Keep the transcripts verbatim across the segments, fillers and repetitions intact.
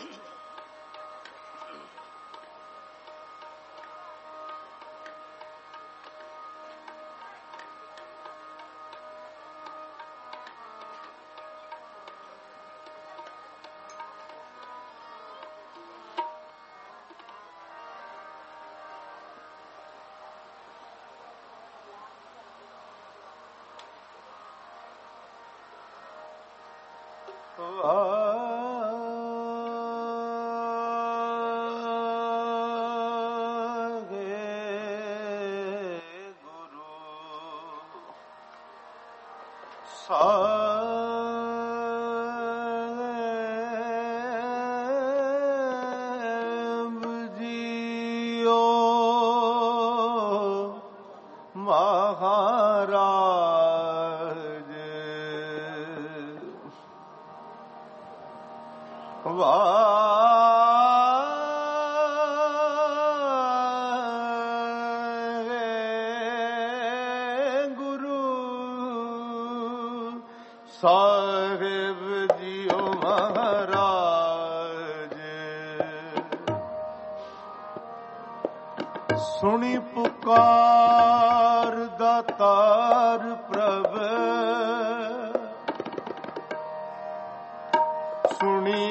ਸੁਣੀ ਪੁਕਾਰ ਦਾਤਾਰ ਪ੍ਰਭ, ਸੁਣੀ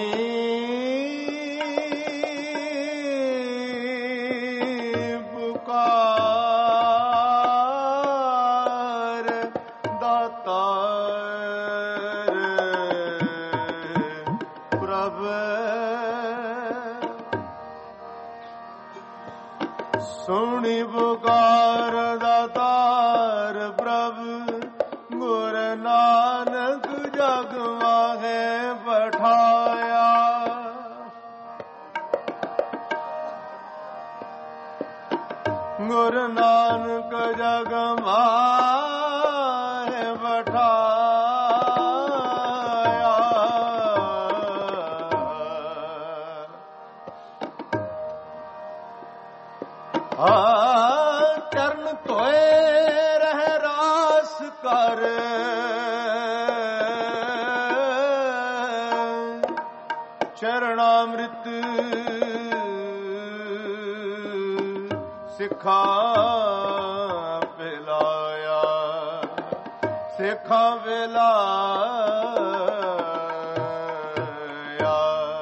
ਪੁਕਾਰ ਦਾਤਾਰ ਪ੍ਰਭ, ਸੁਣੀ ਪੁਕਾਰ ਦਾਤਾਰ ਪ੍ਰਭ, ਗੁਰ ਨਾਨਕ ਜਗ ਮਾਹੇ ਪਠਾਇਆ। ਗੁਰ ਨਾਨਕ ਜਗ ਮਾਹੇ ਪਠਾਇਆ। ਆ ਚਰਨ ਧੋਏ ਰਹਿ ਰਾਸ ਕਰ, ਚਰਣਾਮ੍ਰਿਤ ਸਿੱਖਾਂ ਪਿਲਾਇਆ, ਸਿੱਖਾਂ ਪਿਲਾਇਆ।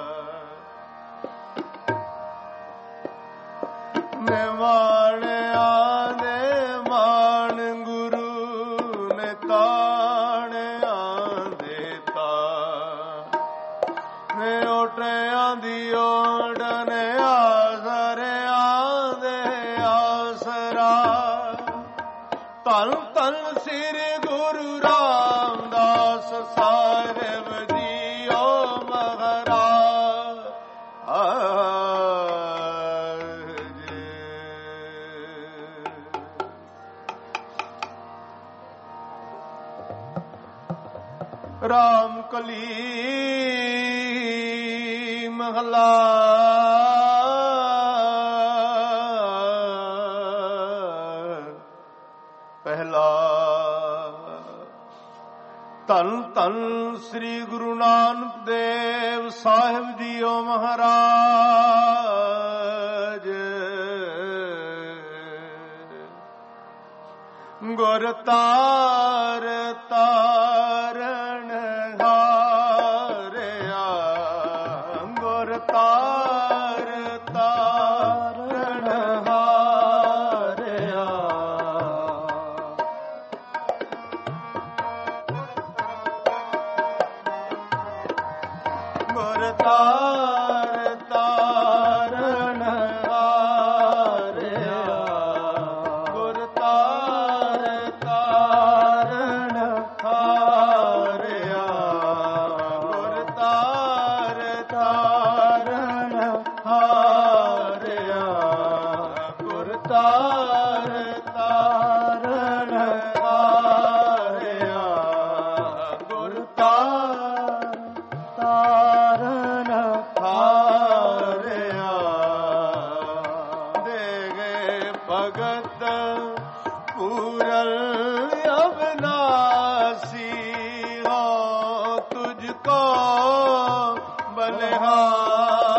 ਨਿਮਾਣਿਆਂ ਦੇ ਮਾਣ ਗੁਰੂ ਨੇ ਤਾਣਿਆਂ ਦੇ ਤਾ, ਨੇ ਓਟਿਆਂ ਦੀ ਓਟ ਨੇ ਆਸਰਿਆਂ ਦੇ ਆਸਰਾ। ਧੰਨ ਧੰਨ ਸ੍ਰੀ ਗੁਰੂ ਰਾਮਦਾਸ ਸਾਹਿਬ ਜੀਓ ਮਹਾਰਾਜ। ਰਾਮ ਕਲੀ ਮਹਲਾ ਪਹਿਲਾ। ਧੰਨ ਧੰਨ ਸ੍ਰੀ ਗੁਰੂ ਨਾਨਕ ਦੇਵ ਸਾਹਿਬ ਜੀਓ ਮਹਾਰਾਜ। ਗੁਰ ਤਾਰ ਤਾਰਨ ਹਾਰਿਆ, ਗੁਰ ਤਾਰ ਤਾਰਨ ਹਾਰਿਆ। ਗੁਰ ਤਾਰ ਤਾਰਨ ਹਾਰਿਆ, ਗੁਰ ਤਾਰ ਤਾਰਨ ਹਾਰਿਆ, ਗੁਰ ਤਾਰ ਤਾਰਨ ਹਾਰਿਆ, ਗੁਰ ਤਾਰ ਤਾਰਨ ਹਾਰਿਆ, ਗੁਰ ਤਾਰ ਤਾਰਨ ਹਾਰਿਆ। ਦੇਗੇ ਭਗਤ ਪੂਰਲ ਅਬਨਾਸੀ, ਹੋ ਤੁਝ ਕੋ ਬਲਿਹਾਰੀ।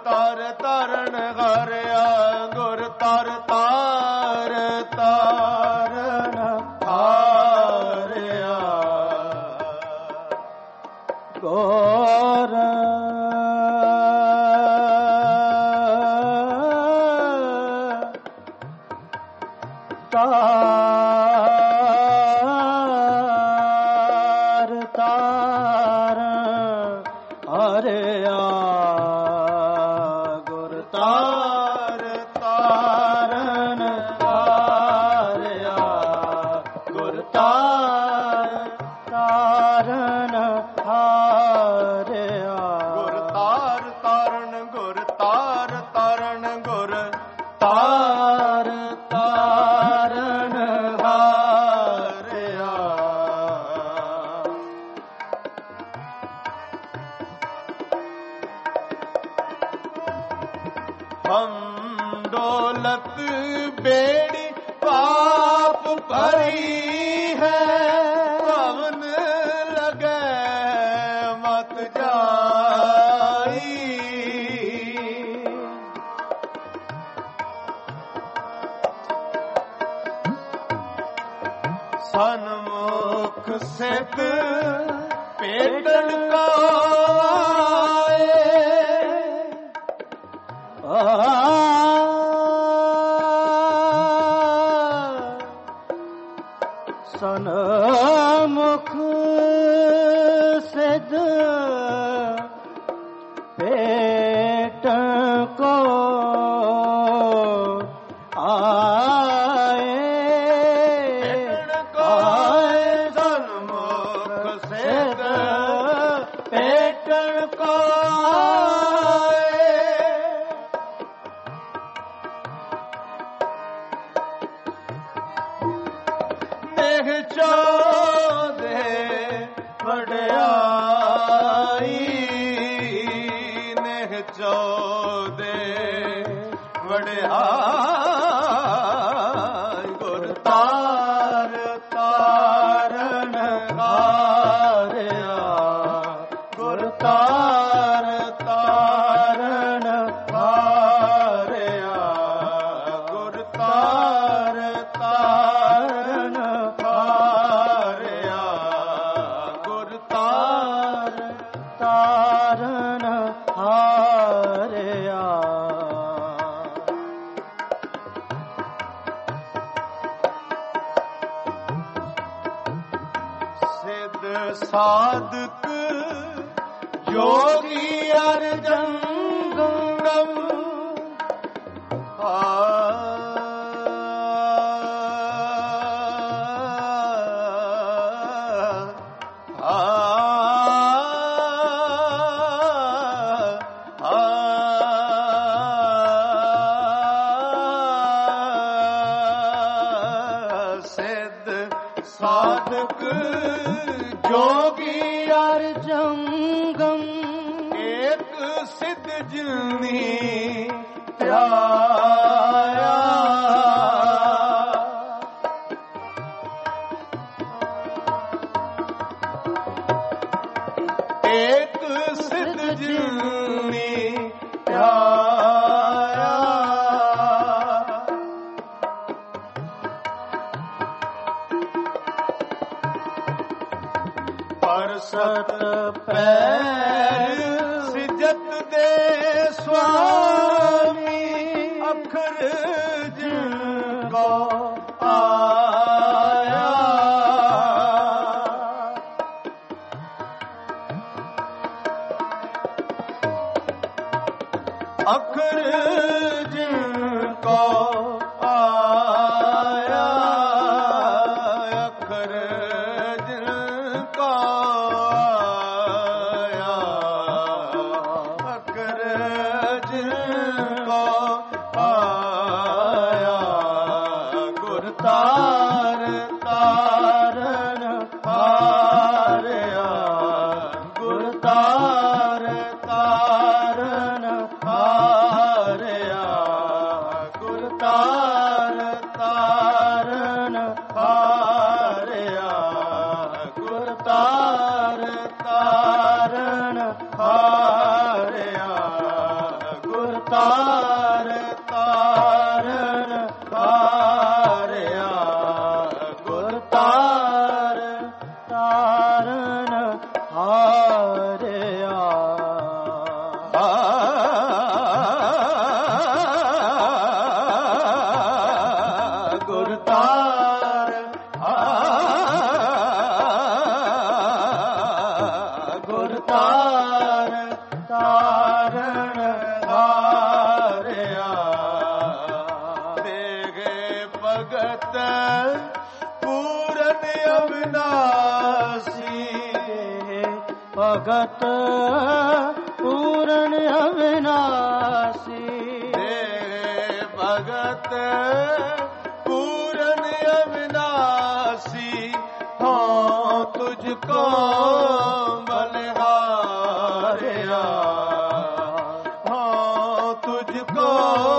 ਤਾਰ ਤਾਰਨ ਹਾਰਿਆ ਗੁਰ ਤਾਰ ਤਾਰ ਤਾਰਨ ਹਾਰਿਆ ਗੁਰ ਤਾਰ ਤਾਰਨ ਹਾਰਿਆ ਗੁਰ ਤਾਰ ਤਾਰਨ ਹਾਰਿਆ ਗੁਰ ਤਾਰ ਤਾਰਨ ਹਾਰਿਆ ਗੁਰ ਤਾਰ ਤਾਰਨ ਗੁਰ ਤਾਰ ਤਾਰਨ ਗੁਰ ਤਾਰ ਤਾਰਨ ਹਾਰਿਆ ਹਮ ਦੌਲਤ ਬੇੜੀ ਪਾਪ ਭਰੀ ਹੈ ਭਵਨ ਲਗੈ ਮਤ ਜਾਈ ਸਨਮੁਖ ਸਿੱਧ ਭੇਟਣ ਕੋ ਸਨਮੁਖ ਸਿੱਧ ਭੇਟਣ ਕੋ ਆਏ ਭੇਟਣ ਕੋ ਆਏ ਸਨਮੁਖ ਸਿੱਧ ਭੇਟਣ ਕੋ ਚੋਦੇ ਵਡਿਆਈ ਨੇਹ ਚੋਦੇ ਵਡਿਆਈ ਗੁਰ ਤਾਰ ਤਾਰਨ ਹਾਰਿਆ ਗੁਰ ਤਾਰ ਤਾਰਨ ਹਾਰਿਆ ਗੁਰ ਤਾਰ ਤਾਰਨ ਹਾਰਿਆ ਗੁਰ ਤਾਰ ਤਾਰਨ ਹਾਰਿਆ ਸਿੱਧ ਸਾਧਕ ਜੋਗੀ ਅਰਜਨ ਗੰਗਮ ਸਾਧਕ ਜੋਗੀ ਅਰਜੰਗਮ ਏਕ ਸਿੱਧ ਜਿਲਨੀ ਧਿਆਇਆ ਏਕ ਸਿੱਧ ਜਿਲਨੀ ਧਿਆਇਆ ਪਰਸਤ ਪੈਰ ਸਿਜਤ ਦੇ ਸੁਆਮੀ ਅਖਰ ਜਿਨ ਕੋ ਆਇਆ ਅਖਰ ਜਿਨ ਕੋ ਆਇਆ ਅਖਰ ਜਿਨ ਕੋ ਤਾਰ ਤਾਰਨ ਹਾਰਿਆ ਗੁਰ ਤਾਰ ਤਾਰਨ ਹਾਰਿਆ ਗੁਰ ਤਾਰ ਤਾਰ ਤਾਰਨ ਹਾਰਿਆ ਗੁਰ ਤਾਰ ਤਾਰਨ ਹਾਰਿਆ ਗੁਰ ਤਾਰ ਗੁਰ ਤਾਰ ਤਾਰਨ ਹਾਰਿਆ ਦੇਗੇ ਭਗਤ ਪੂਰਨ ਅਵਿਨਾਸੀ ਭਗਤ ਪੂਰਨ ਅਵਿਨਾਸੀ ਦੇ ਭਗਤ ਪੂਰਨ ਅਵਿਨਾਸੀ ਹਾਂ ਤੁਝ ਕੋ ਬਲਿਹਾਰਿਆ ਹਾਂ ਤੁਝ ਕੋ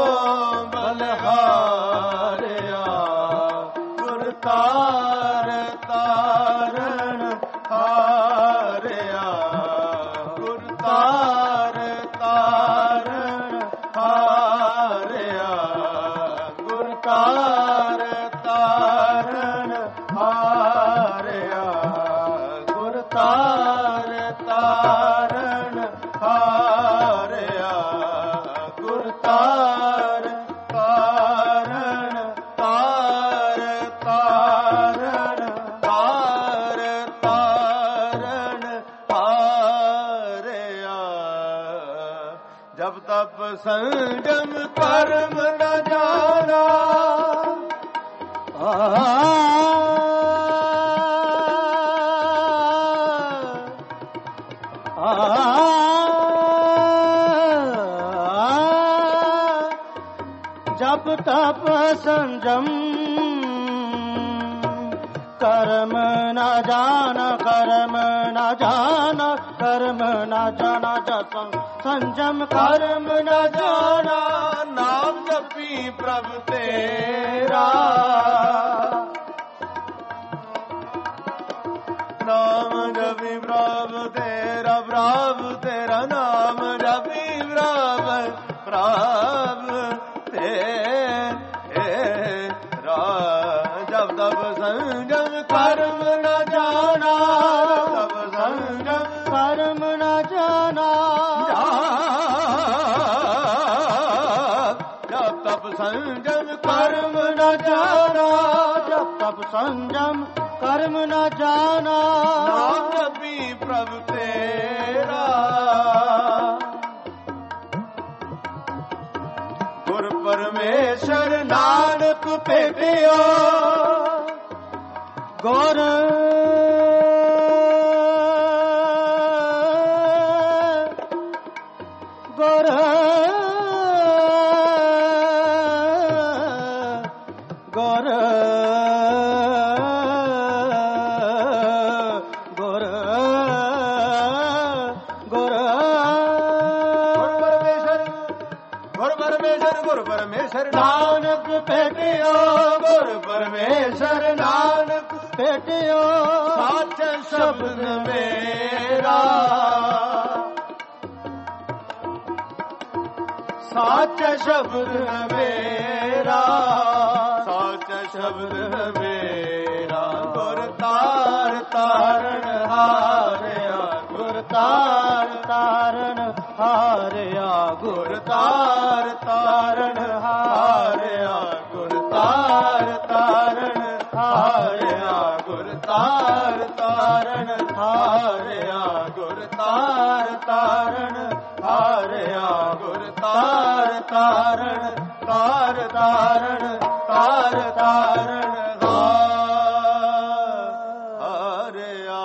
ਬਲਿਹਾਰਿਆ ਗੁਰ ਤਾਰ ਤਾਰਨ ਹਾਰਿਆ ਗੁਰ ਤਾਰ ਤਾਰਨ ਹਾਰਿਆ ਗੁਰ ਤਾਰ ਤਾਰਨ ਹਾਰਿਆ ਗੁਰ ਤਾਰ ਤਾਰਨ ਹਾਰਿਆ ਗੁਰ ਤਾਰ ਤਾਰਨ ਤਾਰ ਤਾਰਨ ਤਾਰ ਤਾਰਨ ਹਾਰਿਆ ਜਬ ਤਪ ਸੰਜਮ ਕਰਮ ਨ ਜਾਣਾ ਆ जप तप संजम कर्म न जाना कर्म न जाना कर्म न जाना जसं संजम कर्म न जाना नाम जपी प्रभु तेरा नाम जपी प्रभु तेरा प्रभु तेरा नाम जपी प्रभु प्रभु तेरा जब तब संजम कर्म न जाना तब संजम कर्म न जाना जब तब संजम कर्म न जाना जब तब संजम कर्म न जाना नाम जपी प्रभु तेरा गुर परमेश्वर नानक भेटियो गुर गुर गुर गुर गुर गुर परमेश्वर गुर परमेश्वर नानक भेटियो गुर परमेश्वर नानक भेटियो साच शब्द मेरा साच शब्द मेरा साच शब्द मेरा गुर तार तारण हारिया गुर तार तारण हारिया गुर तार तारण हारिया गुर तार तारण हारिया गुर तार तारण हारिया गुर तार तारण हारिया गुर तार तारण तार तारण तार तारण हारिया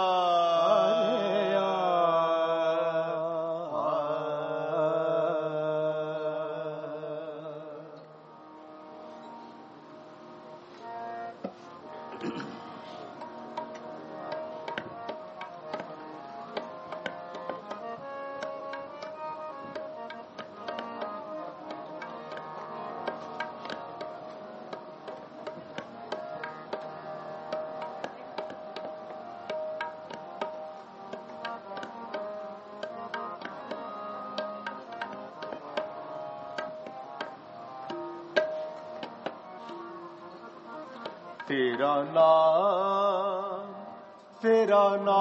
तेरा नाम तेरा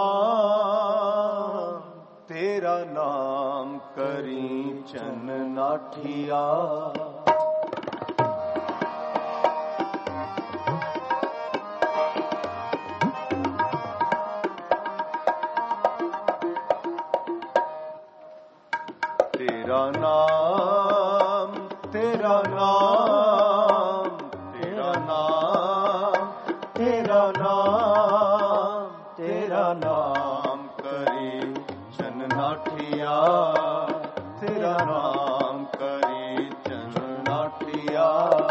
नाम तेरा नाम करी चन नाठिया। तेरा नाम तेरा नाम तेरा नाम तेरा नाम तेरा नाम करी चन नाठिया। तेरा नाम करी चन नाठिया।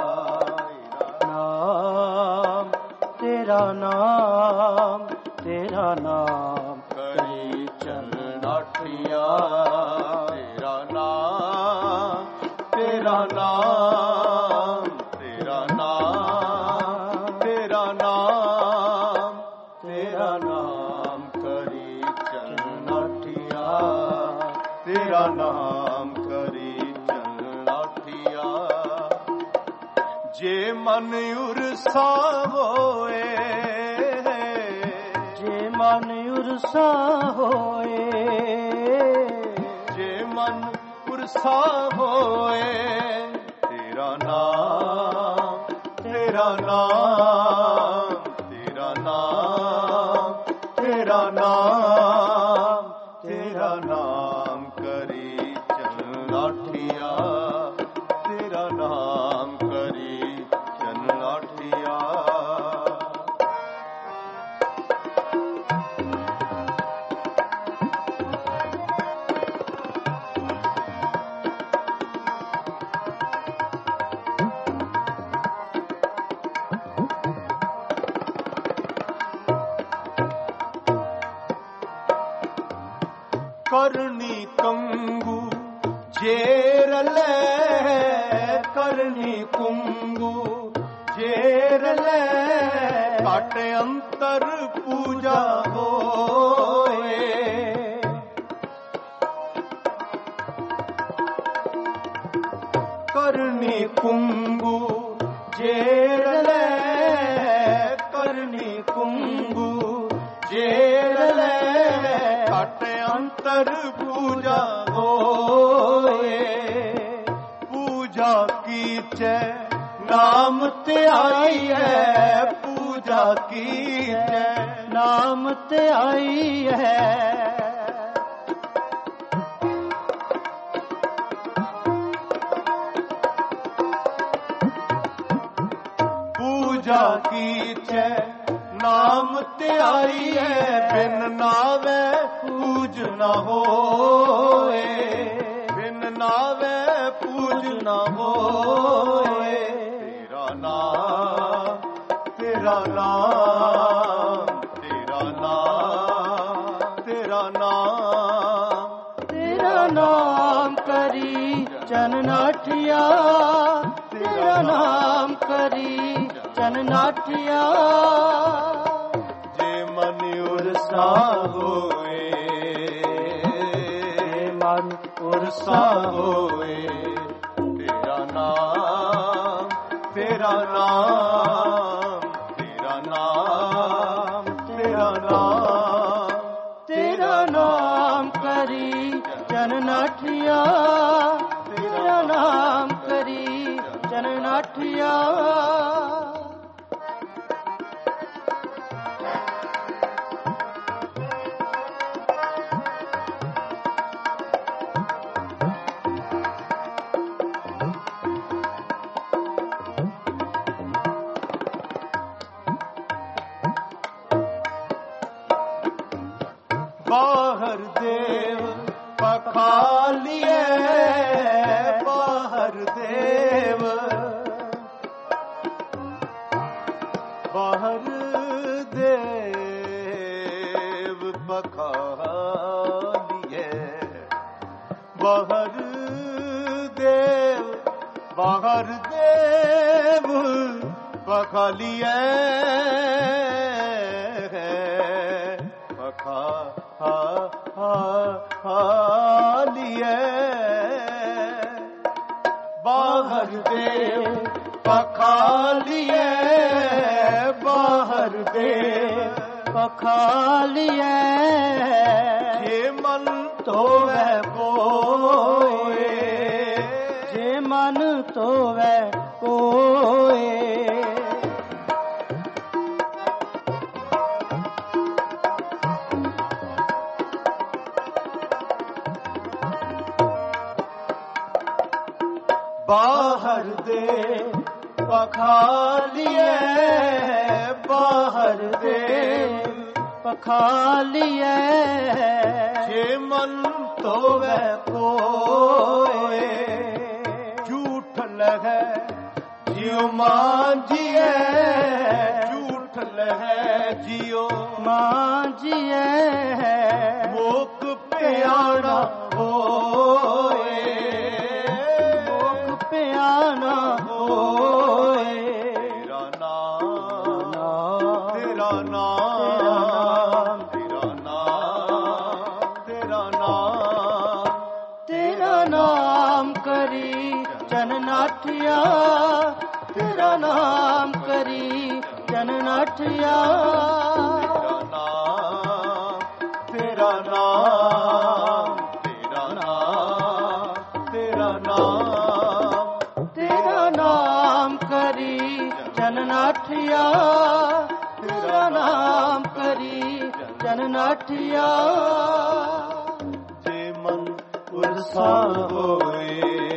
नाम तेरा नाम तेरा नाम करी चन नाठिया। तेरा नाम तेरा नाम तेरा नाम तेरा नाम तेरा नाम करी चन नाठिया। तेरा नाम करी चन नाठिया। जे मन उरसा होए जे मन उरसा होए जे मन उरसा होए। तेरा नाम तेरा नाम तेरा नाम तेरा नाम तेरा नाम करी चन नाठिया। तेरा नाम करी चन नाठिया। करनी कंगू जेरले करनी कुंगू जेरले काट अंतर पूजा होए। करनी कुंगू जेरले करनी कुंगू जेरले काट अंतर पूजा होए। पूजा की चे नाम ते आई है। पूजा की चे नाम ते आई है। पूजा की चे नाम ते आई है। बिन नावे पूज न होए। बिन नावे पूज न होए। तेरा नाम तेरा नाम तेरा नाम तेरा नाम तेरा नाम करी चन नाठिया। तेरा नाम करी चन नाठिया। जे मन उरसा होए मन उरसा होए। तेरा नाम तेरा नाम तेरा नाम तेरा नाम तेरा नाम करी चन नाठिया। तेरा नाम करी चन नाठिया। बाहर देव पखालिए बाहर देव बाहर देव पखालिए बाहर देव बाहर देव पखालिए पखा हा हा हालिए बाहर देव ਪਖਾਲੀਏ ਬਾਹਰ ਦੇ ਪਖਾਲੀਏ ਜੇ ਮਨ ਧੋਵੈ ਕੋਏ ਜੇ ਮਨ ਧੋਵੈ ਕੋਏ ਬਾਹਰ ਦੇ ਪਖਾਲੀਏ ਬਾਹਰ ਦੇ ਪਖਾਲੀਏ ਜੇ ਮਨ ਧੋਵੈ ਕੋਏ ਝੂਠ ਲਹੈ ਜਿਉ ਮਾਂਜੀਏ ਝੂਠ ਲਹੈ ਜਿਉ ਮਾਂਜੀਏ ਮੋਕ ਪਿਆਣਾ ਹੋਏ ਮੋਕ ਪਿਆਣਾ ਹੋਏ ਤੇਰਾ ਨਾਮ ਤੇਰਾ ਨਾਮ ਤੇਰਾ ਨਾਮ ਤੇਰਾ ਨਾਮ ਤੇਰਾ ਨਾਮ ਕਰੀ ਜਨ ਨਾਠਿਆ ਤੇਰਾ ਨਾਮ ਕਰੀ ਜਨ ਨਾਠਿਆ ਤੇਰਾ ਨਾਮ ਤੇਰਾ ਨਾਮ ਤੇਰਾ ਨਾਮ ਤੇਰਾ ਨਾਮ ਕਰੀ ਜਨ ਨਾਠਿਆ ਤੇਰਾ ਨਾਮ ਕਰੀ ਜਨ ਨਾਠਿਆ ਜੇ ਮਨ ਉਰਸਾ ਹੋਏ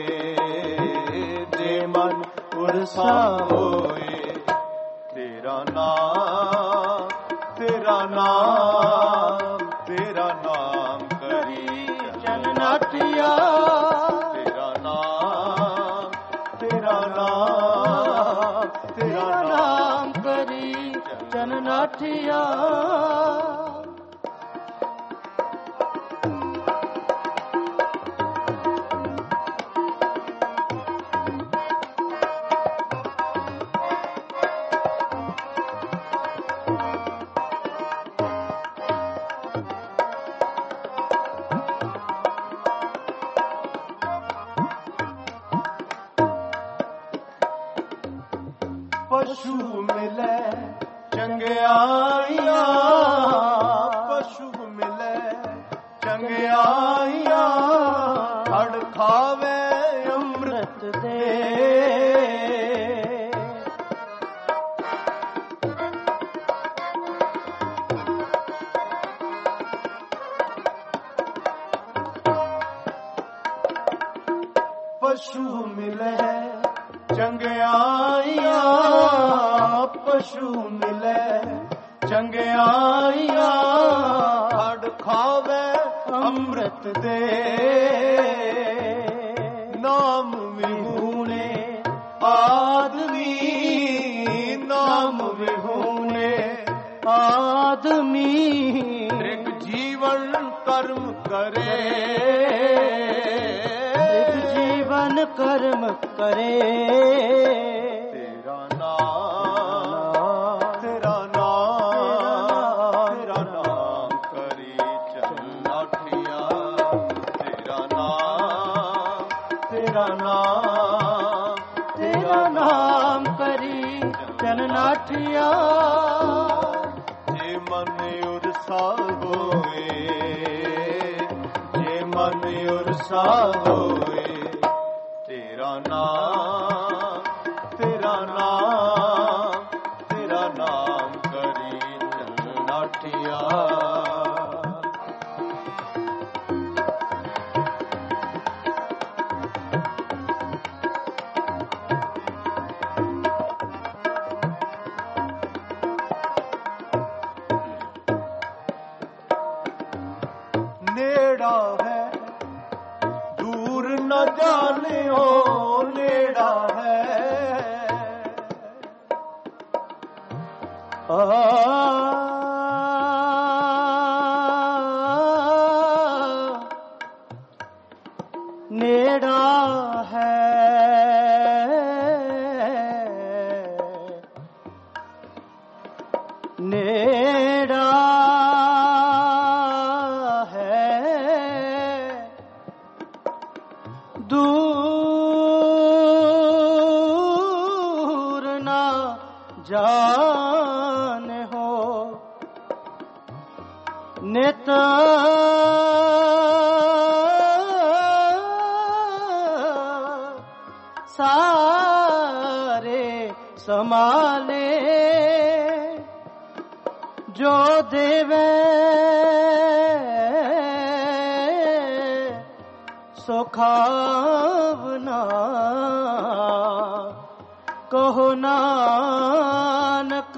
ਜੇ ਮਨ ਉਰਸਾ ਹੋਏ ਤੇਰਾ ਨਾਮ ਤੇਰਾ ਨਾਮ ਤੇਰਾ ਨਾਮ ਕਰੀ ਜਨ ਨਾਠਿਆ ਤੇਰਾ ਨਾਮ ਤੇਰਾ ਨਾਮ ਤੇਰਾ ਨਾਮ ਕਰੀ ਜਨ ਨਾਠਿਆ ਪਸ਼ੂ ਮਿਲੈ ਚੰਗਿਆਈਆਂ ਪਸ਼ੂ ਮਿਲੈ ਚੰਗਿਆਈਆਂ ਹੜ ਖਾਵੇ ਅੰਮ੍ਰਿਤ ਦੇ ਪਸ਼ੂ ਮਿਲੈ ਚੰਗਿਆਈਆਂ ਪਸ਼ੂ ਮਿਲੈ ਚੰਗਿਆਈਆਂ ਹੜ ਖਾਵੇ ਅੰਮ੍ਰਿਤ ਦੇ ਨਾਮ ਵਿਹੂਣੇ ਆਦਮੀ ਨਾਮ ਵਿਹੂਣੇ ਆਦਮੀ ਇੱਕ ਜੀਵਨ ਕਰਮ ਕਰੇ ਇੱਕ ਜੀਵਨ ਕਰਮ ਕਰੇ ਤੇਰਾ ਨਾਮ ਤੇਰਾ ਨਾਮ ਤੇਰਾ ਨਾਮ ਕਰੀ ਚਲ ਨਾਠਿਆ ਤੇਰਾ ਨਾਮ ਤੇਰਾ ਨਾਮ ਤੇਰਾ ਨਾਮ ਕਰੀ ਚਲ ਨਾਠਿਆ ਜੇ ਮਨ ਉਰਸਾ ਹੋਏ ਜੇ ਮਨ ਉਰਸਾ ਹੋਏ ਤੇਰਾ ਨਾਮ ਤੇਰਾ ਨਾਮ ਤੇਰਾ ਨਾਮ ਕਰੀ ਚਲ ਨਾਠਿਆ ਨੇੜਾ ਹੈ ਦੂਰ ਨ ਜਾਣਿਓ ਨੇੜਾ ਹੈ ਆ ਨੇੜਾ ਹੈ ਨੇੜਾ ਦੂਰ जान हो नित सारे समाले जो देवे सो खावना कहो नानक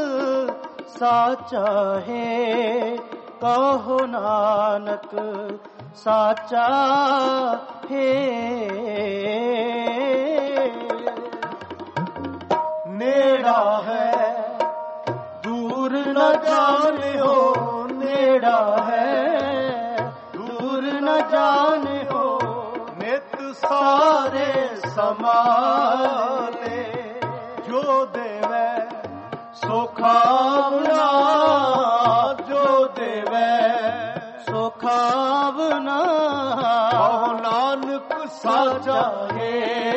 साचा है कहो नानक साचा है नेड़ा है दूर न जाने हो नेड़ा है दूर न जाने हो नित सारे समाले जो देवे सो खावना जो देवे सो खावना कहो नानक साचा है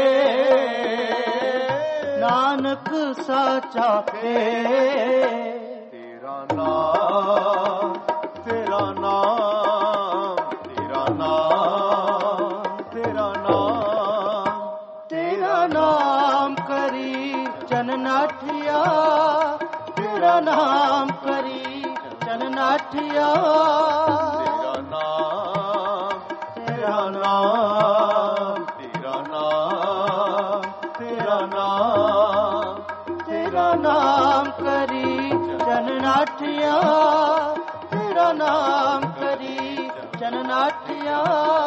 नानक साचा है तेरा नाम तेरा नाम तेरा नाम तेरा नाम तेरा नाम करी जननाठिया तेरा नाम करी जननाठिया तेरा नाम तेरा नाम तेरा नाम तेरा नाम तेरा नाम करी जननाठिया तेरा नाम करी जननाठिया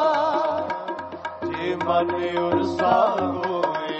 जे मन उरसा होए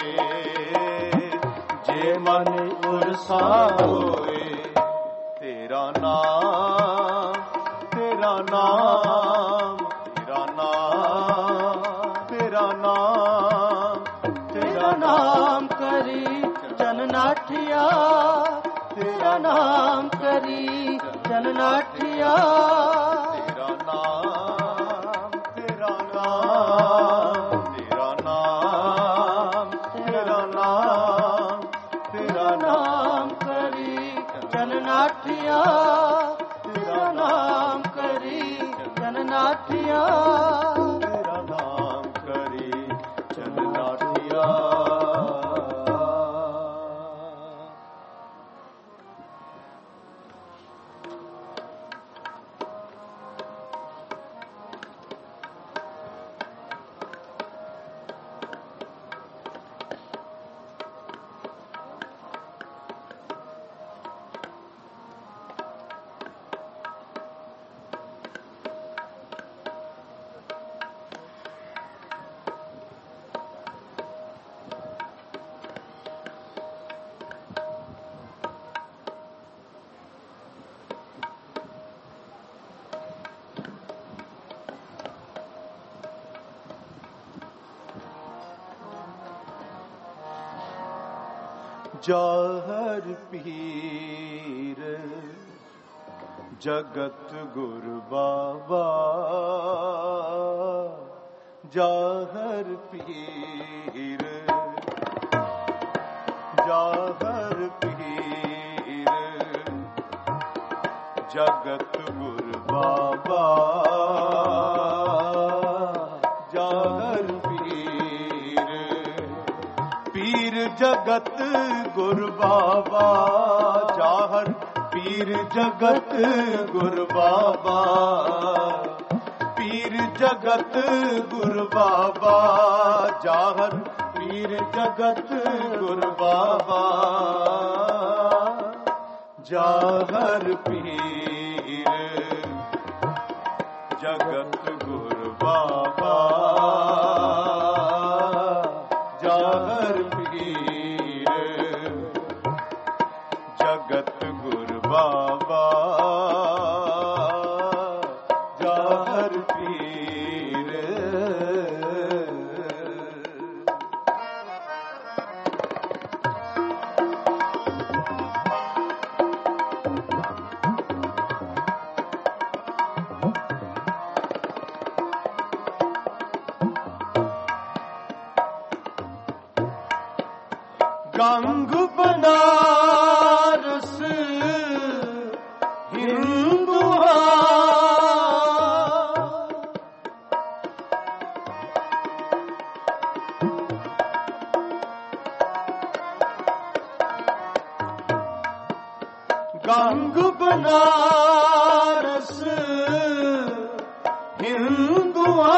जे मन उरसा होए तेरा नाम तेरा नाम तेरा नाम तेरा नाम तेरा नाम करी जननाठिया तेरा नाम करी जननाठिया तेरा नाम तेरा नाम तेरा नाम तेरा नाम तेरा नाम करी जननाठिया तेरा नाम करी जननाठिया तेरा नाम करी जननाठिया जाहर पीर जगत गुरु बाबा जाहर पीर जाहर पीर जगत गुरु बाबा जाहर पीर पीर जगत गुरु बाबा जाहर पीर जगत गुरु बाबा पीर जगत गुरु बाबा जाहर पीर जगत गुरु बाबा जाहर पीर जगत गुरु बाबा जाहर पीर जगत गुरु बाबा जाहर पीर ਗੰਗ ਬਨਾਰਸ ਹਿੰਦੂਆ ਗੰਗ ਬਨਾਰਸ ਹਿੰਦੂਆ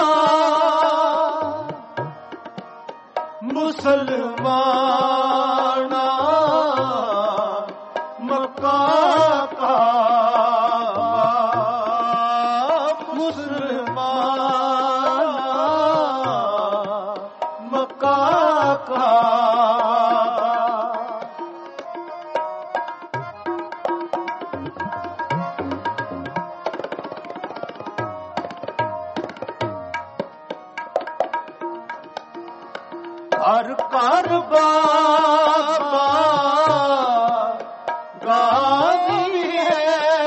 ਮੁਸਲਮਾਨਾ ਮੱਕਾ ਕਾਬਾ ਮੁਸਲਮਾਨਾ ਮੱਕਾ ਕਾਬਾ ਹਰ ਘਰ ਬਾਬਾ ਗਾਵੀਏ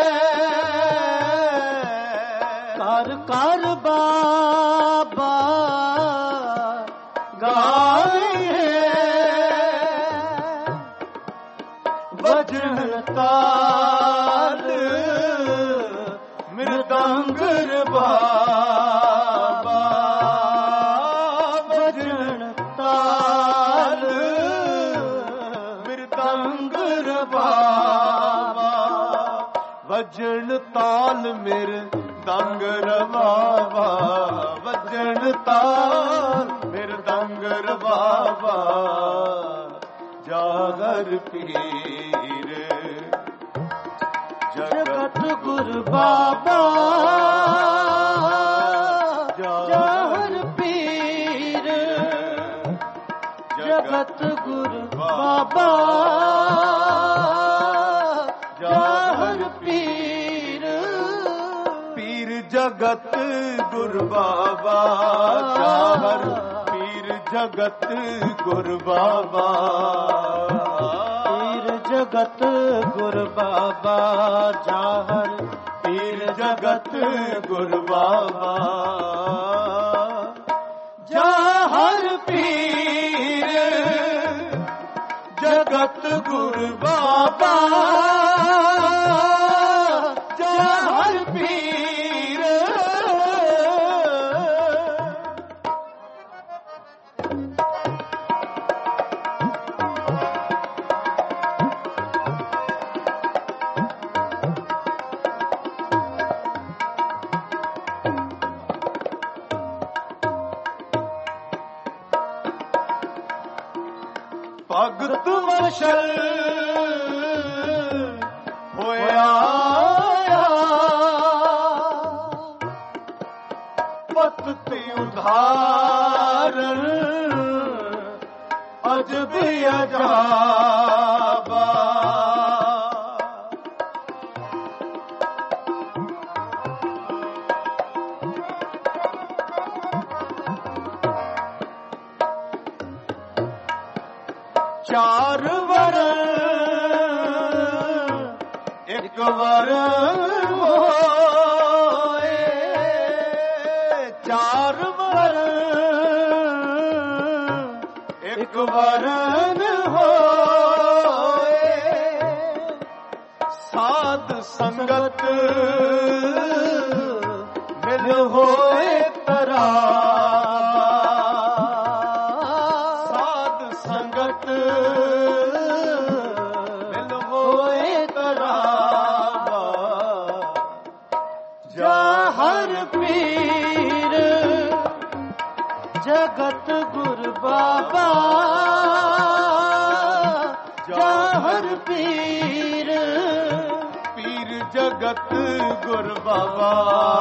ਘਰ ਘਰ ਬਾਬਾ ਗਾਵੀਏ ਵਜਨ ਤਾਲ ਮਿਰਦੰਗਰ ਬਾਬਾ ਵਜਨ ਤਾਲ ਮਿਰਦੰਗਰ ਬਾਬਾ ਵਜਣ ਤਾਲ ਮਿਰਦੰਗਰ ਬਾਬਾ ਵਜਣ ਤਾਲ ਮਿਰਦੰਗਰ ਬਾਬਾ ਜਾਗਰ ਪੀਰ ਜਗਤ ਗੁਰ ਬਾਬਾ ਜਾਗਰ ਪੀਰ ਜਗਤ ਗੁਰ ਬਾਬਾ ਜਾਹਰ ਪੀਰ ਪੀਰ ਜਗਤ ਗੁਰ ਬਾਬਾ ਜਾਹਰ ਪੀਰ ਜਗਤ ਗੁਰ ਬਾਬਾ ਪੀਰ ਜਗਤ ਗੁਰ ਬਾਬਾ ਜਾਹਰ ਪੀਰ ਜਗਤ ਗੁਰ ਬਾਬਾ ਜਾਹਰ ਪੀਰ ਜਗਤ ਗੁਰ ਬਾਬਾ ਜਾਹਰ ਪੀਰ ਭਗਤ ਵਰਸ਼ਲ ਹੋਇਆ ਪਤਿ ਉਧਾਰਨ ਅਜਬ ਅਜਾਬਾ ਚਾਰ ਵਰਨ ਇੱਕ ਵਰਨ ਹੋਏ ਚਾਰ ਵਰਨ ਇੱਕ ਵਰਨ ਹੋਏ ਸਾਧ ਸੰਗਤ ਮਿਲ ਹੋਏ ਤਰਾ ਮਿਲ ਹੋਏ ਤਰਾਵਾ ਜਾਹਰ ਪੀਰ ਜਗਤ ਗੁਰ ਬਾਬਾ ਜਾਹਰ ਪੀਰ ਪੀਰ ਜਗਤ ਗੁਰ ਬਾਬਾ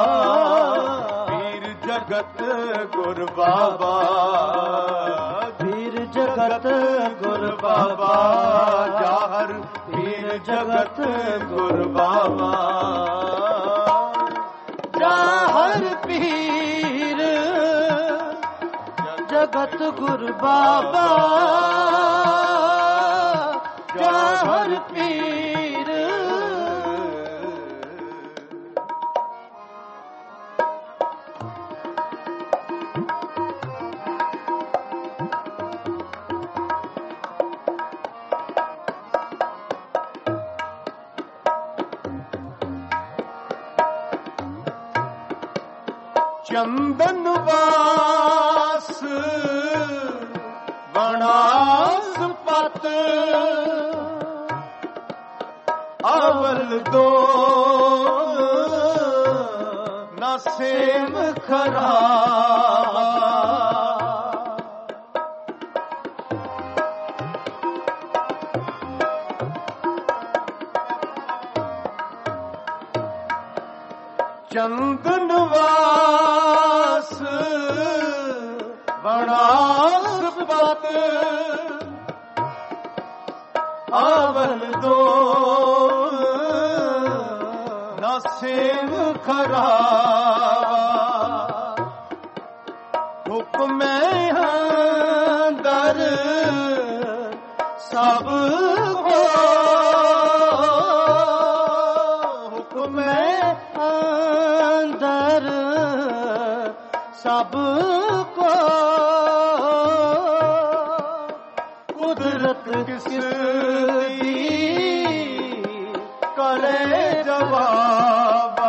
ਪੀਰ ਜਗਤ ਗੁਰ ਬਾਬਾ ਜਗਤ ਗੁਰ ਬਾਬਾ ਜਾਹਰ ਪੀਰ ਜਗਤ ਗੁਰ ਬਾਬਾ ਜਾਹਰ ਪੀਰ ਜਗਤ ਗੁਰ ਬਾਬਾ ਜਾਹਰ ਪੀਰ चंदन वास बनास पत अवल दो न सेम खरा चंदन वास बनास पत अवल दो न सेम खरा हुक्म अंदर सब को हुक्म अंदर सब को कुदरत किसकी करे जवाब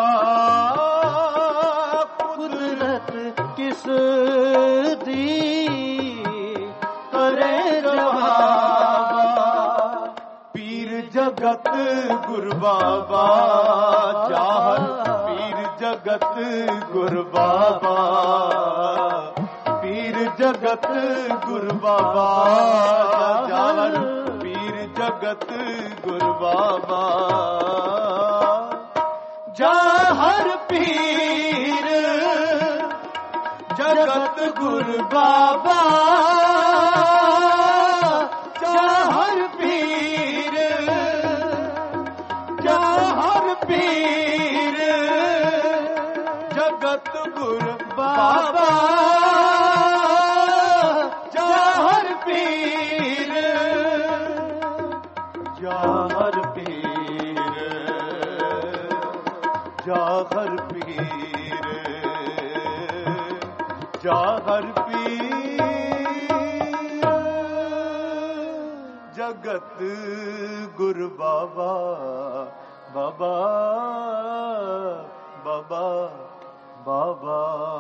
कुदरत किस दी करे जवाब पीर जगत गुरु बाबा जाहर पीर जगत गुरु बाबा पीर जगत गुरु बाबा जाहर पीर जगत गुरु बाबा जाहर पीर जगत गुरु बाबा जाहर पीर जाहर पीर जगत गुरु बाबा जाहर पीर जाहर पीर जाहर पीर जाहर पीर जगत गुरु बाबा बाबा बाबा बाबा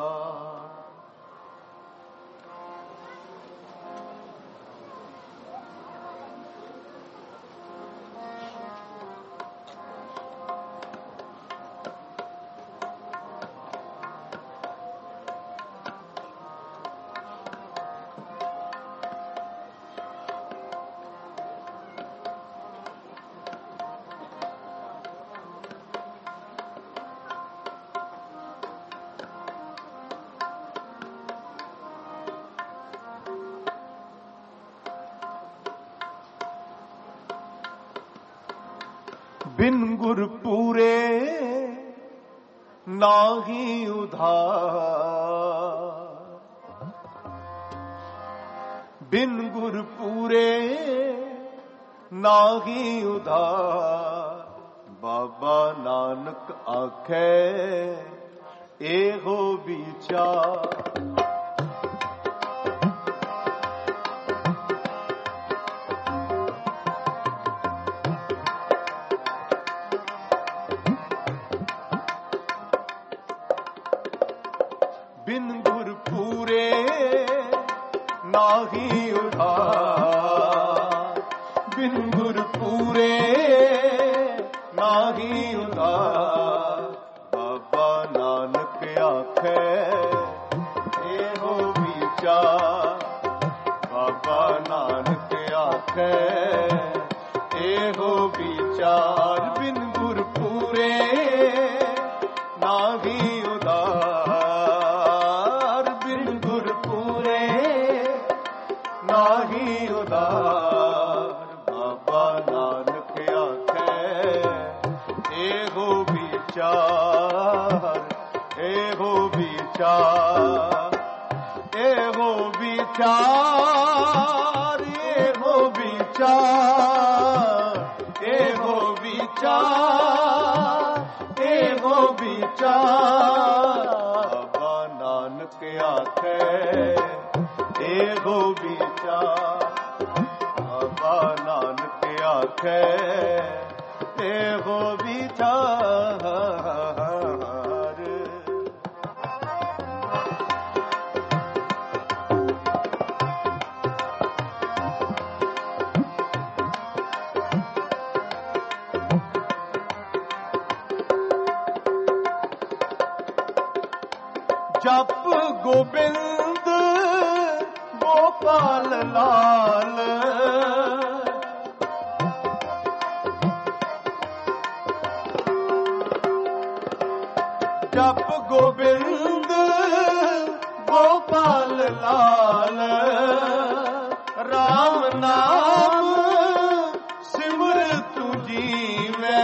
बिन गुर पूरे नाही उधार बिन गुर पूरे नाही उधार बाबा नानक आखे एहो विचार बिन गुर पूरे नाही उधार बिन गुर पूरे नाही उधार बाबा नानक आखे एहो विचार बाबा नानक आखे एहो विचार बिन गुर पूरे नाही उधार नाही उदार बाबा नानक आखे एहो विचार एहो विचार एहो विचार एहो विचार एहो विचार एहो विचार बाबा नानक आखे एहो विचार बाबा नानक आखे एहो विचार ਜਪ ਗੋਬਿੰਦ ਗੋਪਾਲ ਲਾਲ ਜਪ ਗੋਬਿੰਦ ਗੋਪਾਲ ਲਾਲ ਰਾਮ ਨਾਮ ਸਿਮਰ ਤੂੰ ਜੀਵੈ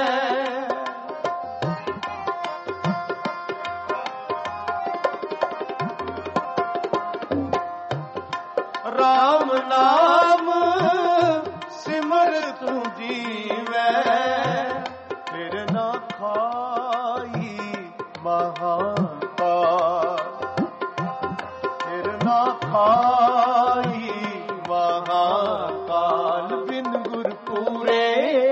ਰਾਮ ਨਾਮ ਸਿਮਰ ਤੂੰ ਜੀਵੈ ਫਿਰ ਨਾ ਖਾਈ ਮਹਾਂਕਾਲ ਫਿਰ ਨਾ ਖਾਈ ਮਹਾਂਕਾਲ ਬਿਨ ਗੁਰ ਪੂਰੇ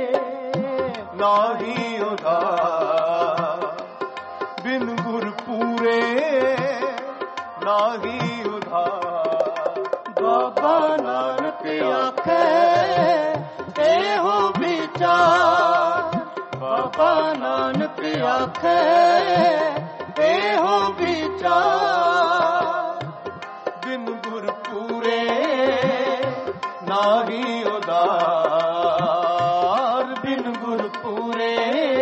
ਨਾਹੀ ਉਧਾਰ ਬਿਨ ਗੁਰ ਪੂਰੇ ਨਾਹੀ ਉਧਾਰ ਬਾਬਾ ਨਾਨਕ ਆਖੇ ਇਹੋ ਵਿਚਾਰ ਬਾਬਾ ਨਾਨਕ ਆਖੇ ਇਹੋ ਵਿਚਾਰ ਬਿਨ ਗੁਰ ਪੂਰੇ ਨਾਹੀ ਉਧਾਰ ਬਿਨ ਗੁਰ ਪੂਰੇ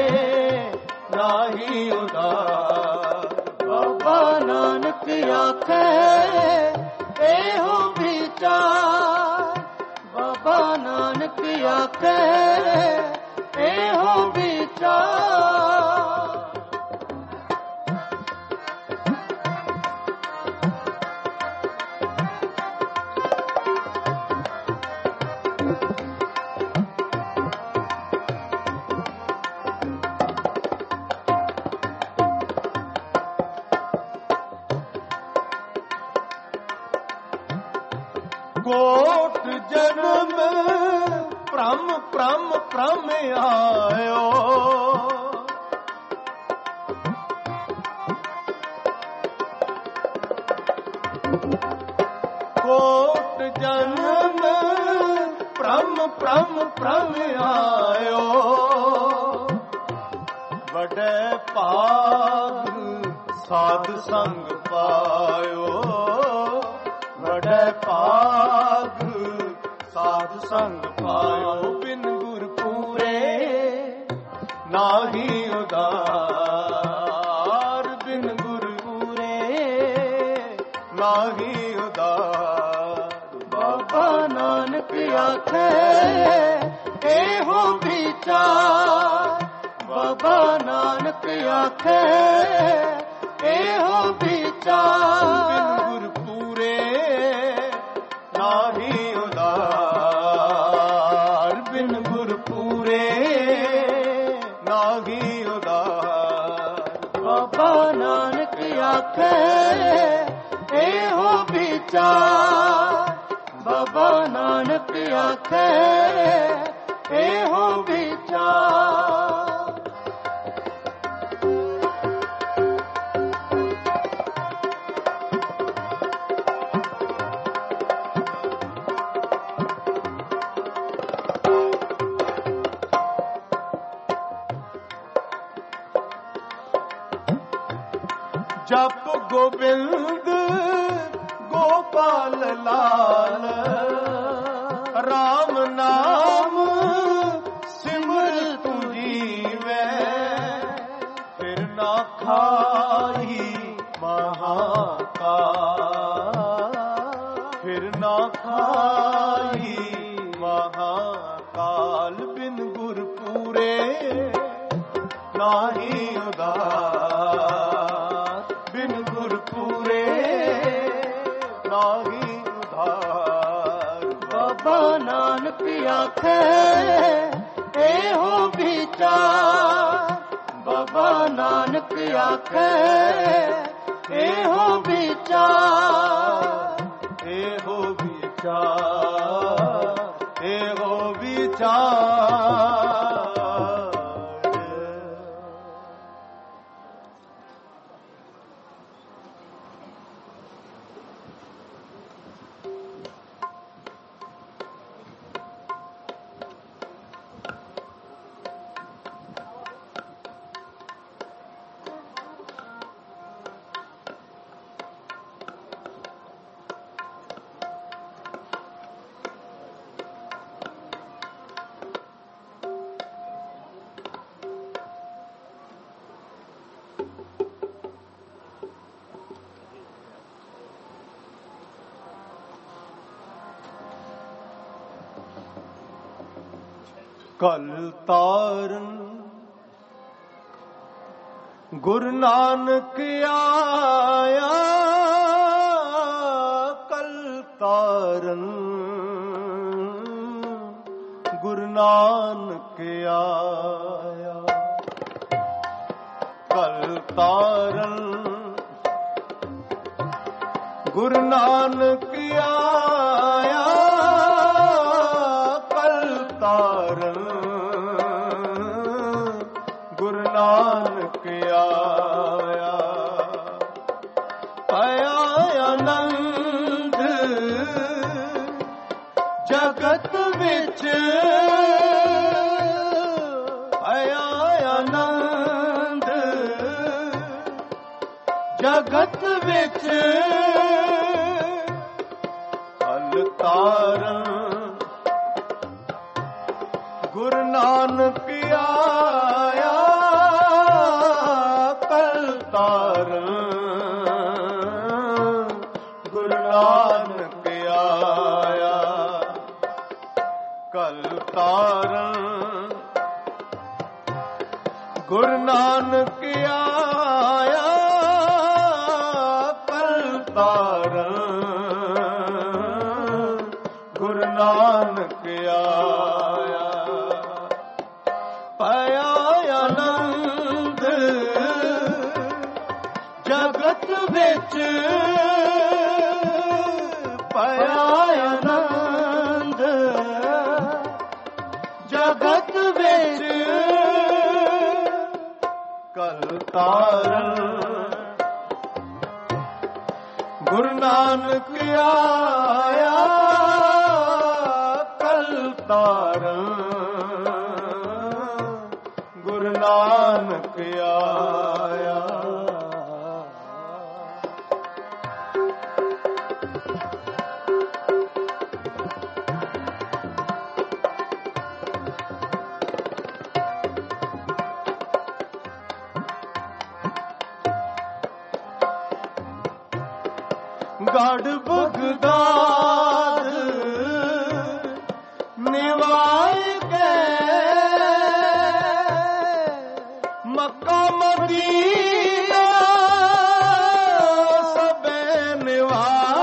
ਨਾਹੀ ਉਧਾਰ ਬਾਬਾ ਨਾਨਕ ਆਖੇ ਇਹੋ ਵਿਚਾਰ ਬਾਬਾ ਨਾਨਕ ਆਖੇ ਇਹੋ ਵਿਚਾਰ ਕੋਟ ਜਨਮ ਭ੍ਰਮ ਭ੍ਰਮ ਭ੍ਰਮ ਆਇਓ ਕੋਟ ਜਨਮ ਭ੍ਰਮ ਭ੍ਰਮ ਭ੍ਰਮ ਆਇਓ ਵਡੇ ਭਾਗ ਸਾਧ ਸੰਗ ਪਾਇਓ ਵਡੇ ਭਾਗ ਸਾਧ ਸੰਗ ਪਾਇਓ ਬਿਨ ਗੁਰ ਪੂਰੇ ਨਾਹੀ ਉਧਾਰ ਬਿਨ ਗੁਰ ਪੂਰੇ ਨਾਹੀ ਉਧਾਰ ਬਾਬਾ ਨਾਨਕ ਆਖੇ ਇਹੋ ਵਿਚਾਰ ਬਾਬਾ ਨਾਨਕ ਆਖੇ ਇਹੋ ਵਿਚਾਰ ਬਿਨ ਗੁਰ ਪੂਰੇ ਨਾਹੀ ਉਧਾਰ ਬਿਨ ਗੁਰ ਪੂਰੇ ਨਾਹੀ ਉਧਾਰ ਬਾਬਾ ਨਾਨਕ ਆਖੇ ਇਹੋ ਵਿਚਾਰ ਬਾਬਾ ਨਾਨਕ ਆਖੇ ਇਹੋ ਵਿਚਾਰ ਜਪ ਗੋਬਿੰਦ ਗੋਪਾਲ ਲਾਲ ਰਾਮ ਨਾਮ ਸਿਮਰ ਤੂੰ ਜੀਵੈ ਫਿਰ ਨਾ ਖਾਈ ਮਹਾਂਕਾਲ ਫਿਰ ਨਾ ਖਾਈ ਮਹਾਂਕਾਲ ਬਿਨ ਗੁਰ ਪੂਰੇ ਨਾਹੀ ਉਧਾਰ ਬਿਨ ਗੁਰ ਪੂਰੇ ਨਾਹੀ ਉਧਾਰ ਬਾਬਾ ਨਾਨਕ ਆਖੇ ਇਹੋ ਵਿਚਾਰ ਬਾਬਾ ਨਾਨਕ ਆਖੇ ਇਹੋ ਵਿਚਾਰ ਇਹੋ ਵਿਚਾਰ ਇਹੋ ਵਿਚਾਰ ਕਲ ਤਾਰਨ ਗੁਰੂ ਨਾਨਕ ਆਇਆ, ਕਲ ਤਾਰਨ ਗੁਰੂ ਨਾਨਕ ਆਇਆ, ਕਲ ਤਾਰਨ ਗੁਰੂ ਨਾਨਕ ਆਇਆ, ਕਲ ਤਾਰਨ ਗੁਰੂ ਨਾਨਕ ਆਇਆ, ਪਾਇਆ ਆਨੰਦ ਜਗਤ ਵਿੱਚ, ਪਾਇਆ ਆਨੰਦ ਜਗਤ ਵਿੱਚ, ਕਲ ਤਾਰਨ ਗੁਰੂ ਨਾਨਕ ਆਇਆ, ਕਲ ਤਾਰਨ ਗੁਰੂ ਨਾਨਕ ਆਇਆ, ਕਲ ਤਾਰਨ ਗੁਰੂ ਨਾਨਕ ਆਇਆ, ਕਲ ਤਾਰਨ ਗੁਰੂ ਨਾਨਕ ਆਇਆ, ਪਾਇਆ ਆਨੰਦ ਜਗਤ ਵਿੱਚ, ਪਾਇਆ ਆਨੰਦ ਜਗਤ ਵਿੱਚ, ਕਲ ਤਾਰਨ ਗੁਰੂ ਨਾਨਕ ਆਇਆ, ਕਲ ਤਾਰਨ ਗੁਰੂ ਨਾਨਕ ਆਇਆ, ਗੜ ਬਗਦਾਦ ਨਿਵਾਏ ਕੇ, ਮੱਕਾ ਮਦੀਨਾ ਸਭੇ ਨਿਵਾਏ,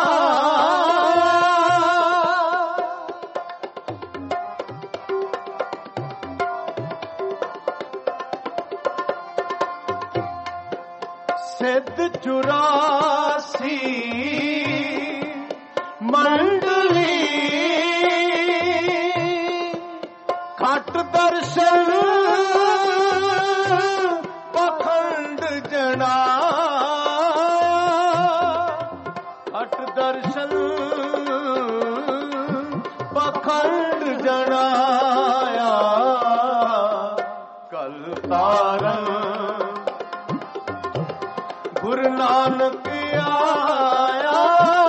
ਸਿੱਧ ਚੁਰਾਸੀ ਮੰਡਲੀ, ਖਟ ਦਰਸ਼ਨ ਪਖੰਡ ਜਣਾ, ਖਟ ਦਰਸ਼ਨ ਪਖੰਡ ਜਣਾਇਆ, ਕਲ ਤਾਰਨ ਗੁਰੂ ਨਾਨਕ ਆਇਆ,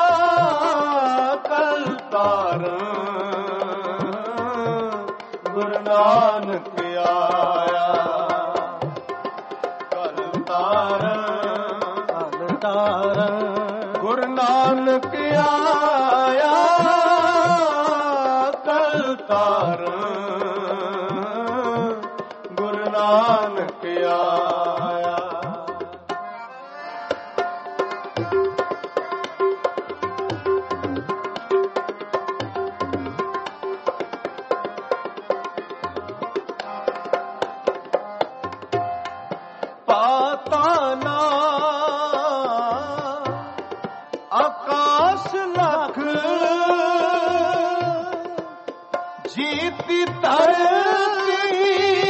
ਕਲ ਤਾਰਨ ਗੁਰੂ ਨਾਨਕ ਆਇਆ, ਕਲ ਤਾਰਨ, ਕਲ ਤਾਰਨ ਗੁਰੂ ਨਾਨਕ ਆਇਆ, ਕਲ ਤਾਰਨ ਗੁਰੂ ਨਾਨਕ ਆਇਆ, ਪਾਤਾਨਾ ਆਕਾਸ਼ ਲਖ ਜੀਤੀ ਧਰਤੀ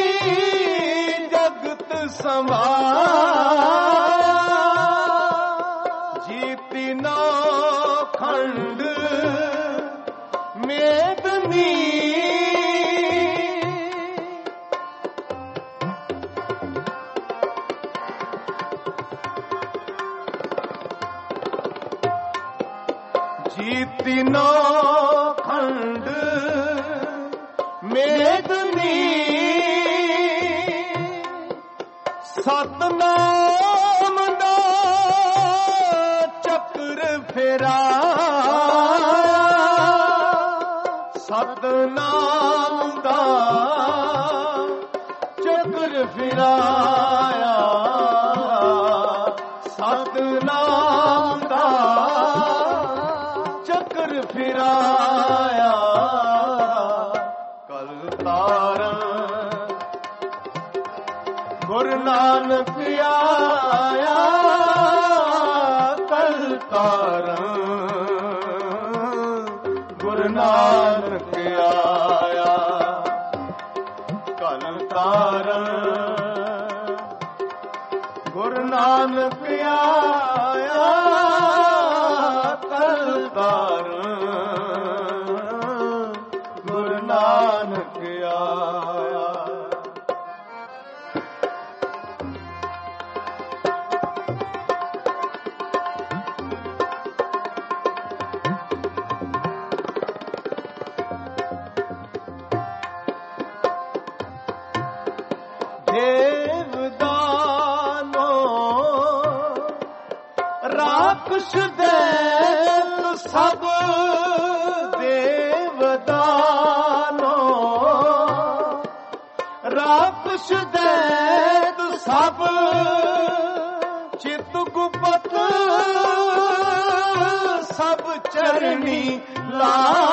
ਜਗਤ ਸੰਭਾਲ, ਜੀਤੀ ਨੌ ਖੰਡ ਮੇਦਨੀ, ਜੀਤੀ ਨੌ ਖੰਡ ਮੇਦਨੀ, ਸਤਨਾਮ ਦਾ ਚੱਕਰ ਫੇਰਾ, ਸਤਨਾਮ ਦਾ ਚੱਕਰ ਫਿਰਾਇਆ ਸਤਿਨਾਮ ਦਾ ਚੱਕਰ ਫਿਰਾਇਆ ਕਲ ਤਾਰਨ ਗੁਰੂ ਨਾਨਕ ਆਇਆ ਕਲ ਤਾਰਨ ਗੁਰੂ ਨਾਨਕ ਆਇਆ ਕਲ ਤਾਰਨ ਗੁਰੂ ਨਾਨਕ ਆਇਆ ਕਲ ਤਾਰਨ ਗੁਰੂ ਨਾਨਕ ਆਇਆ। ਦੇਵਦਾਨੋ ਰਾਖਸ਼ ਦੈਤ ਸਭ ਦੇਵਦਾਨੋ ਰਾਖਸ਼ ਦੈਤ ਸਭ ਚਿਤ ਗੁਪਤ ਸਭ ਚਰਨੀ ਲਾ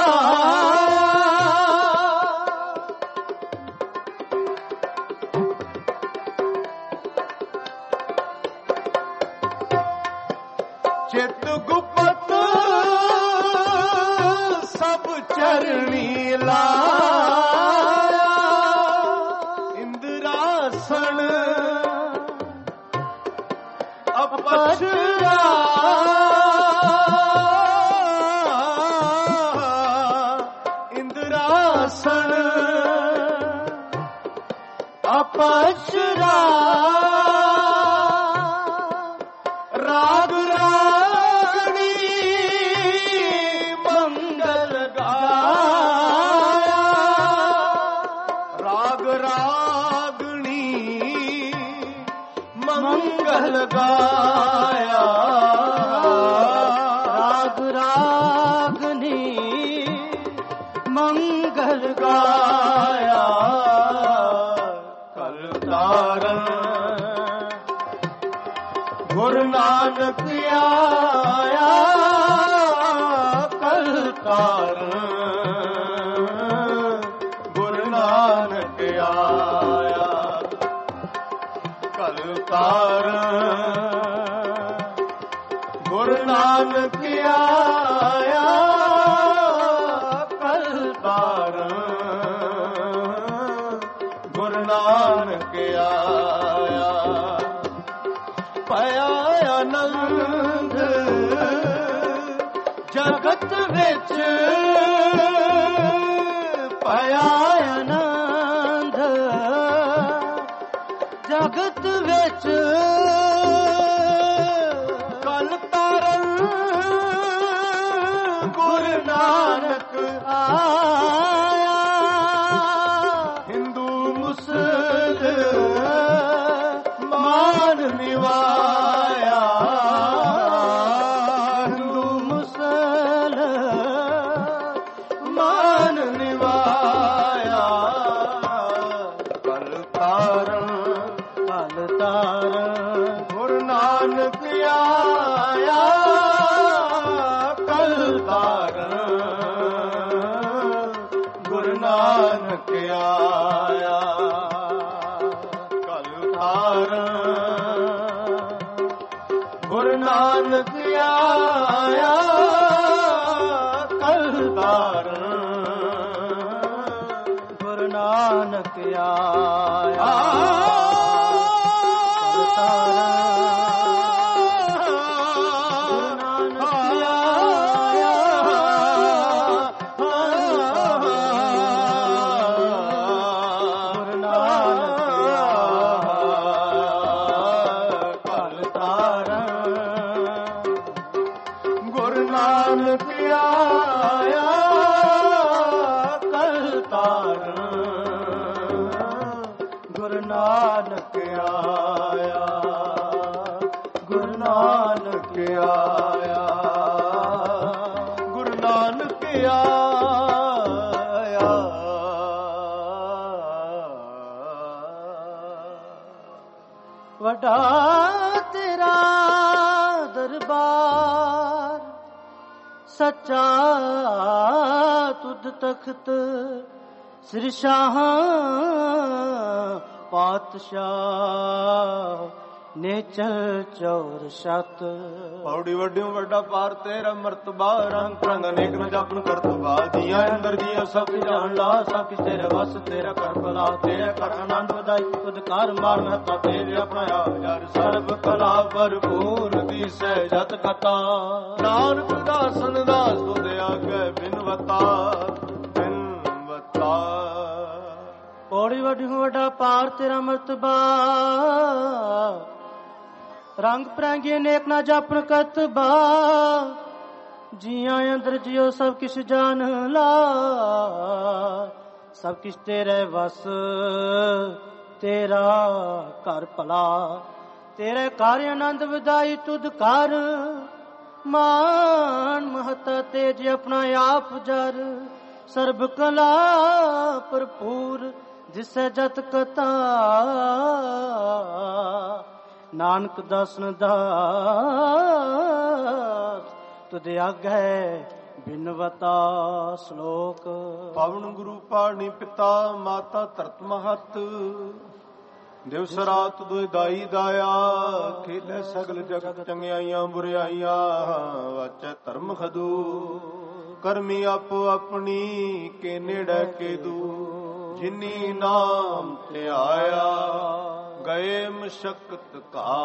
ਚਿਤ ਗੁਪਤ ਸਭ ਚਰਣੀ ਲਾਇਆ ਇੰਦਰਾਸਣ ਅਪਛਰਾ ਇੰਦਰਾਸਣ ਅਪਛਰਾ ਰਾਗ ਰਾਗਣੀ ਮੰਗਲ ਗਾਇਆ ਰਾਗ ਰਾਗਣੀ ਮੰਗਲ ਗਾਇਆ ਰਾਗ ਰਾਗਣੀ ਮੰਗਲ ਗਾਇਆ ਕਲ ਤਾਰਨ ਗੁਰੂ ਨਾਨਕ ਆਇਆ ਕਲ ਤਾਰਨ ਗੁਰੂ ਨਾਨਕ ਆਇਆ ਕਲ ਤਾਰਨ ਗੁਰੂ ਨਾਨਕ ਆਇਆ ਕਲ ਤਾਰਨ ਗੁਰੂ ਨਾਨਕ ਆਇਆ ਪਾਇਆ ਆਨੰਦ ਜਗਤ ਵਿੱਚ ਪਾਇਆ ਆਨੰਦ ਜਗਤ ਵਿੱਚ ਕਲ ਤਾਰਨ ਗੁਰੂ ਨਾਨਕ ਆਇਆ ਹਿੰਦੂ ਮੁਸਲਮਾਨ ਨਿਵਾਇਆ ਹਿੰਦੂ ਮੁਸਲਮਾਨ ਨਿਵਾਇਆ ਕਲ ਤਾਰਨ ਕਲ ਤਾਰਨ ਗੁਰੂ ਨਾਨਕ ਆਇਆ ਕਲ ਤਾਰਨ ਗੁਰੂ ਨਾਨਕ ਆਇਆ ਕਲ ਤਾਰਨ ਗੁਰੂ ਨਾਨਕ ਆਇਆ ਕਲ ਤਾਰਨ ਗੁਰੂ ਨਾਨਕ ਆਇਆ ਗੁਰੂ ਨਾਨਕ ਆਇਆ ਕਲ ਤਾਰਨ ਗੁਰੂ ਨਾਨਕ ਆਇਆ ਗੁਰੂ ਨਾਨਕ ਆਇਆ ਗੁਰੂ ਨਾਨਕ ਆਇਆ ਵੱਡਾ ਤੇਰਾ ਦਰਬਾਰ, ਸੱਚਾ ਤੁਧ ਤਖਤ, ਸਿਰ ਸ਼ਾਹਾਂ ਪਾਤਸ਼ਾਹ ਨੇਚਰ ਚੌਰ ਸ਼ਤ। ਪੌੜੀ ਵੱਡਿਓ ਵੱਡਾ ਪਾਰ ਤੇਰਾ ਮਰਤਬਾ, ਰੰਗ ਰੰਗ ਅਨੇਕ ਨ ਜਾਪਨ ਕਰਤਬਾ। ਜੀਆਂ ਅੰਦਰ ਜੀਆਂ ਸਭ ਜਾਣ ਲਾ, ਸਭ ਕਿਸ ਤੇਰੇ ਵਸ, ਤੇਰਾ ਕਰ ਭਲਾ, ਤੇਰੇ ਕਰ ਆਨੰਦ ਵਧਾਈ। ਤੁਧ ਕਾਰ ਮਾਰ ਮਹਤਾ ਤੇਰੇ ਆਪਣਾ ਯਾਰ, ਸਰਬ ਕਲਾ ਭਰਪੂਰ ਦੀਸੈ ਜਤ ਕਥਾ। ਨਾਨਕ ਦਾਸਨ ਦਾਸ ਤੁਧ ਆਗੇ ਬਿਨਵਤਾ ਬਿਨਵਤਾ। ਪੌੜੀ ਵੱਡਿਓ ਵੱਡਾ ਪਾਰ ਤੇਰਾ ਮਰਤਬਾ, ਰੰਗ ਪਰਾਂਗੇ ਨੇਕ ਨਾ ਜਾਪਣ ਕਤਬਾ। ਜੀਆਂ ਅੰਦਰ ਜਿਉ ਸਭ ਕਿਛ ਜਾਣ ਲਾ, ਸਭ ਕਿਛ ਤੇਰੇ ਵਸ, ਤੇਰਾ ਘਰ ਭਲਾ। ਤੇਰੇ ਘਰ ਆਨੰਦ ਵਧਾਈ ਤੁਧ ਕਰ, ਮਾਨ ਮਹਤਾ ਤੇਜ ਆਪਣਾ ਆਪ ਜਰ। ਸਰਬ ਕਲਾ ਭਰਪੂਰ ਜਿਸੈ ਜਤ ਕਥਾ, ਨਾਨਕ ਦਾਸਨ ਦਾਸ ਤੁਧ ਆਗੈ ਬਿਨਵਤਾ। ਸ਼ਲੋਕ। ਪਵਨ ਗੁਰੂ ਪਾਣੀ ਪਿਤਾ, ਮਾਤਾ ਧਰਤ ਮਹਤ। ਦਿਵਸ ਰਾਤ ਦੁਇ ਦਾਈ ਦਾਇਆ, ਖੇਲੇ ਸਗਲ ਜਗਤ ਚੰਗਿਆਈਆਂ ਬੁਰਿਆਈਆਂ। ਵਾਚੈ ਧਰਮ ਖਦੂ, ਕਰਮੀ ਆਪੋ ਆਪਣੀ, ਕੇ ਨੇੜੇ ਕੇ ਦੂ। ਜਿਨੀ ਨਾਮ ਧਿਆਇਆ, ਗਏ ਮਸ਼ਕਤ ਕਾ।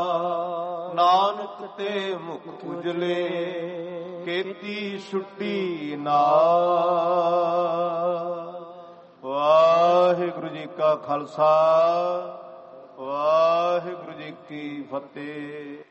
ਨਾਨਕ ਤੇ ਮੁਖ ਉਜਲੇ, ਕੀਤੀ ਛੁੱਟੀ ਨਾ। ਵਾਹਿਗੁਰੂ ਜੀ ਕਾ ਖਾਲਸਾ, ਵਾਹਿਗੁਰੂ ਜੀ ਕੀ ਫਤਿਹ।